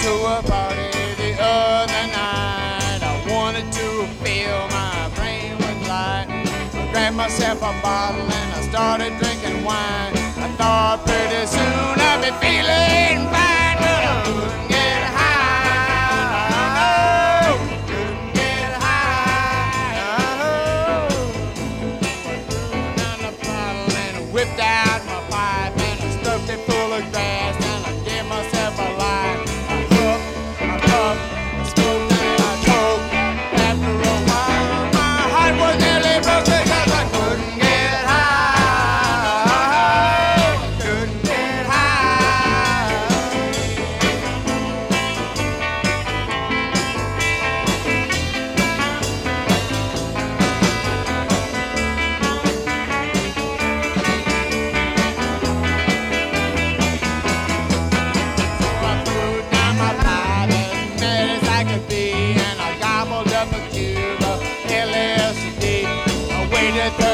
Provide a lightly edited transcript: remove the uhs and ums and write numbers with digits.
to a party the other night. I wanted to feel my brain was light. I grabbed myself a bottle and I started drinking wine. I thought pretty soon I'd be feeling fine, but I couldn't get high. Couldn't get high. I threw down the bottle and I whipped out my pipe and I stuffed it full of grass and I gave myself a light. I hooked, I puffed, I smoked and I choked. After a while, my heart was nearly broke because I couldn't get high. Couldn't get high. So I threw down my pipe as mad as I could be, and I gobbled up a cube of LSD. I waited